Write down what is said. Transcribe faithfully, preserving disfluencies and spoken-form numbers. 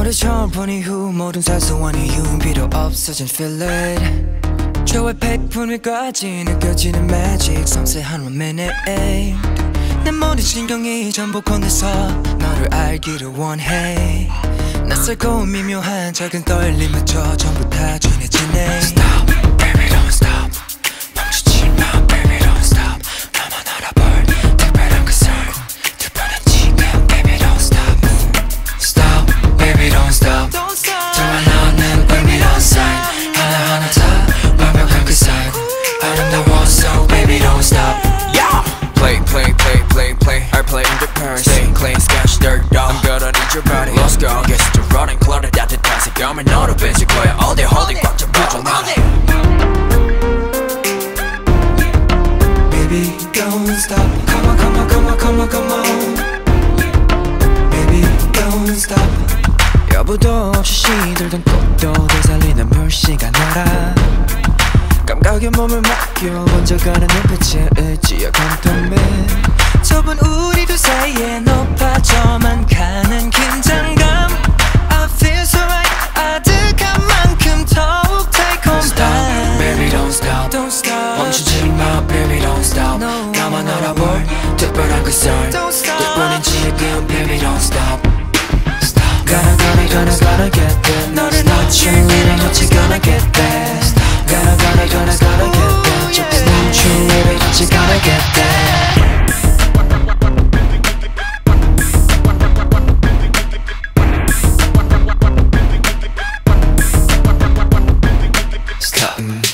너를 처음 본 이후 모든 사소한 이유는 필요 없어진 feel it 저의 백분위까지 느껴지는 magic 섬세한 one minute 내 모든 신경이 전부 건네서 너를 알기를 원해 낯설고 미묘한 작은 떨림마저 전부 다 진해지네 Stop, baby don't stop 멈추지 마, baby don't stop 너만 알아볼 특별한 그 sound 특별한 지금, baby don't stop Stop, baby don't stop 정말 너는 의미로운 sign 하나하나 다 완벽한 그 sign 아름다워 so baby don't stop Yeah! Play, play, play, play, play I play in the purse Stay clean, sketch, dirt, dog I'm gonna need your body Let's go, get to running 클럽에 따뜻한 색감을 너로 뺏을 거야 All day holding 꽉 잡아줘 나 Baby don't stop Come on, come on, come on, come on, come on Baby don't stop 여부도 없이 시들던 꽃도 되살리는 물시간 너라 감각에 몸을 맡겨 번져가는 눈빛에 의지와 공통매 좁은 우리 둘 사이에 높아져만 가는 긴장감 I feel so right 아득한 만큼 더욱 달콤한 Stop, baby don't stop Don't stop 멈추지 마, baby don't stop no. 나만 알아볼 특별한 그 sound Don't stop 덕분인 지금, baby don't stop Stop Gonna gonna gonna gonna get there 너를 놓치면 어찌 gonna get there Gonna gonna gonna gonna get there Just 멈추면 어찌 gonna get there Stop